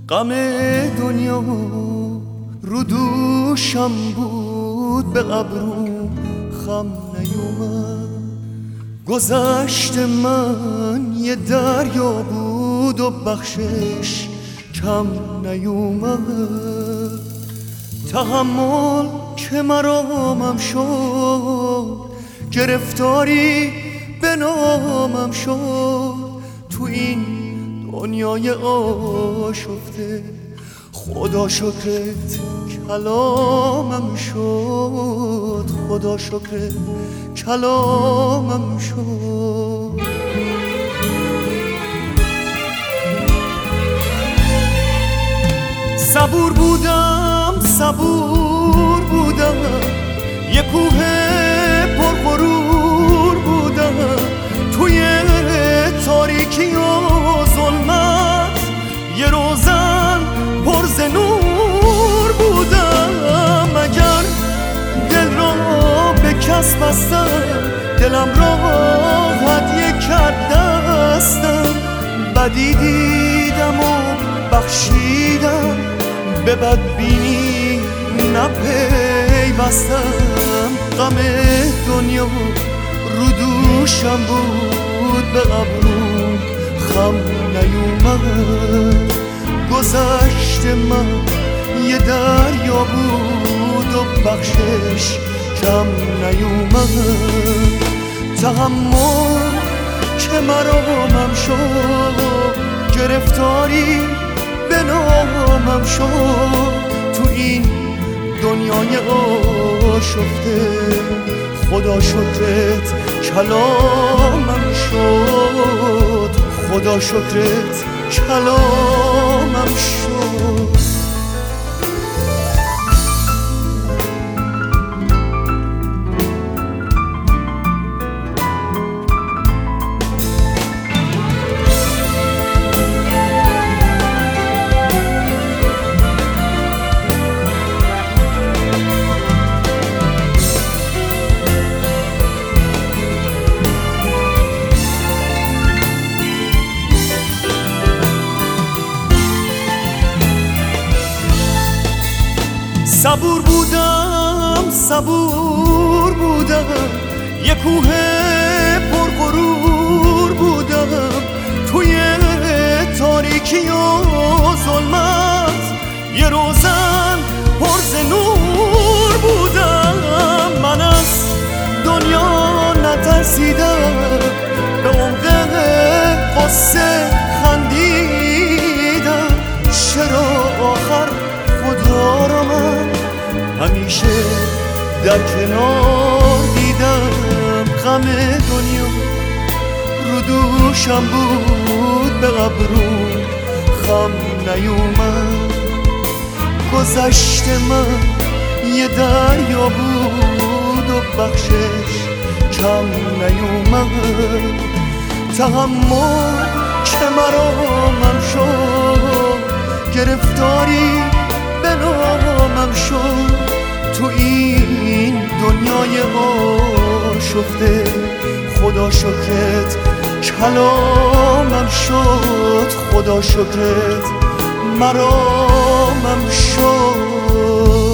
غم دنیا رو دوشم بود، به ابروم خم نیومد. گذشت من یه دریا بود و بخشش کم نیومد. تحمل که مرامم شد، گرفتاری به نامم شد. تو این دنیای آشفته خدا شکرت کلامم شد، خدا شکرت کلامم شد. صبور بودم صبور بودم، یه کوه پرغرور بودم. توی تاریکی و ظلمت یه روزن پر ز نور بودم. اگر دل را به کس بستم، دلم را هدیه کرد دستم. بدی دیدم و بخشیدم، به بدبینی نپیوستم. غم دنیا رو دوشم بود، به ابروم خم نیومد. گذشت من یه دریا بود و بخشش کم نیومد. تحمل که مرامم شد، گرفتاری به نامم شد. تو این دنیای آشفته خدا شکرت کلامم شد، خدا شکرت کلامم شد. صبور بودم صبور بودم، یه کوه پرغرور بودم. توی تاریکی و ظلمت یه روزن پر ز نور بودم. من از دنیا نترسیدم، به عمق قصه خندیدم. چرا آخر خدا را من همیشه در کنار دیدم. غم دنیا رو دوشم بود، به ابروم خم نیومد. گذشت من یه دریا بود و بخشش کم نیومد. تحمل که مرامم شد، گرفتاری به نامم شد. تو این دنیای آشفته خدا شکرت کلامم شد، خدا شکرت مرامم شد.